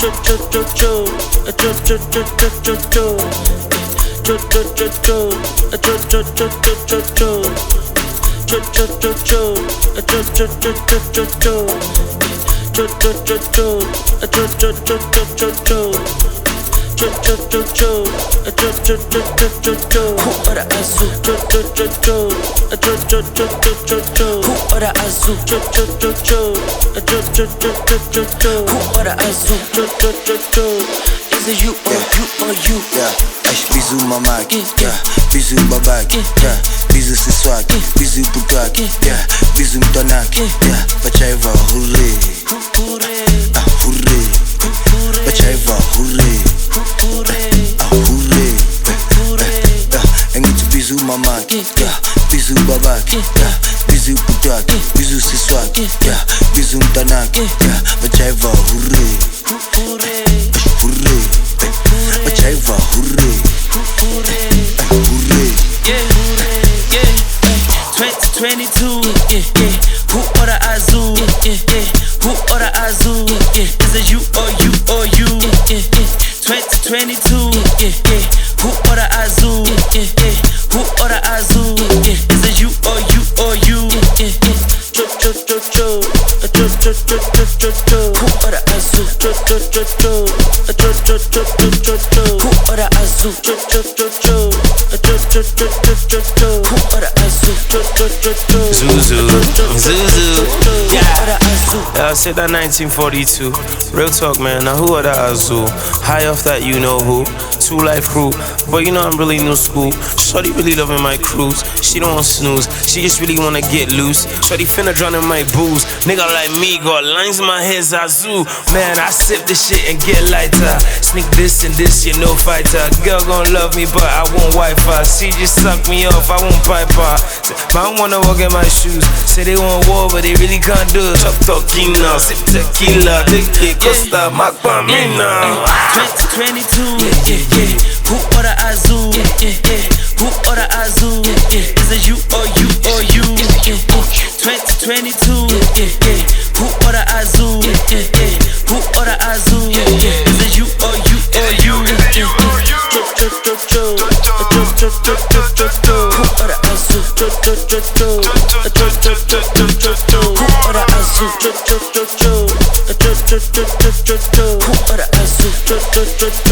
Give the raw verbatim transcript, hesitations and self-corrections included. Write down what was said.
Is it you or you or you? Yeah, acho bisou mamag, yeah, bisou babag, yeah, bisou c'est swag, bisou bugag, yeah, bisou mtonak, yeah, bachaiva hurre, ah hurre, bachaiva hurre, ah hurre, engit bisou mamag, yeah, bisou babag, yeah, bisou bugag, bisou c'est swag, yeah, bisou mtonak, yeah, bachaiva hurre, hurre. Bachaiva hurre, hurre. Yeah, yeah. twenty twenty-two, yeah, yeah. Who order Azul? Yeah, yeah. Who order Azul? Yeah, is it you or you or you? Yeah, yeah. twenty twenty-two, yeah, yeah. Who order Azul? Yeah, yeah. Who order Azul? Yeah, is it you or you or you? Yeah, yeah. Who order Azul? Who order Azul? Who order Azul? Zuzu, Zuzu, yeah. Yeah, I said that nineteen forty-two. Real talk, man. Now who are the Azul? High off that, you know who? Two Life Crew. But you know I'm really new school. Shorty really loving my cruise. She don't want snooze. She just really wanna get loose. Shorty finna drown in my booze. Nigga like me got lines in my head, Azul. Man, I sip this shit and get lighter. Sneak this and this, you know fighter. Girl gon' love me, but I won't wipe her. She just suck me off, I won't pipe her. Man wanna walk in my shoes. Say they want war, but they really can't do it. Chop talkina, sip tequila, Dick Costa, Macpamina. twenty twenty-two, yeah, yeah, yeah. Who order Azul? Yeah, yeah, yeah. Who order Azul? Yeah, yeah. Is it you or you or you? Yeah, yeah. twenty twenty-two, yeah, yeah, yeah. Who order Azul? Yeah, yeah, yeah. Who order Azul? Yeah, yeah. Is it you or you or you? Yeah, yeah. Who order Azul? Who order Azul? Who order Azul?